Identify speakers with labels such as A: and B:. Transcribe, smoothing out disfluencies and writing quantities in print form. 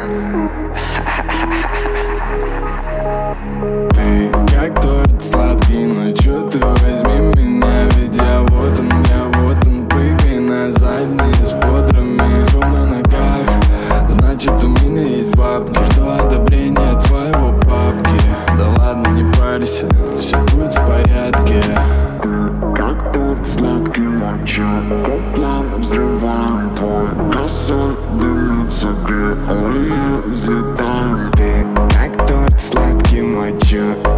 A: Ты как торт сладкий, но чё ты возьми меня, ведь я вот он, прыгай на задний с бодрыми рум на ногах. Значит, у меня есть бабки, жду одобрения твоего папки. Да ладно, не парься, все будет в порядке.
B: Как торт сладкий, моча, по плану взрываем твой косой, дымится греет, взлетаем.
C: Ты как торт сладкий, моча.